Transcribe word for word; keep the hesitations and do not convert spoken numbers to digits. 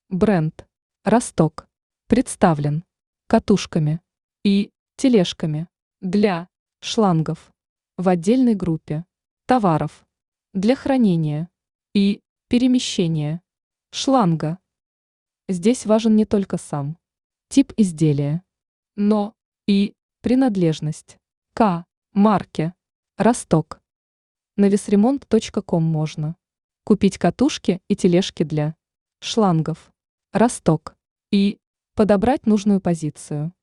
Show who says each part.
Speaker 1: Бренд «Росток» представлен катушками и тележками для шлангов в отдельной группе товаров для хранения и перемещения шланга. Здесь важен не только сам тип изделия, но и принадлежность к марке «Росток». На весремонт точка ком можно купить катушки и тележки для шлангов «Росток» и подобрать нужную позицию.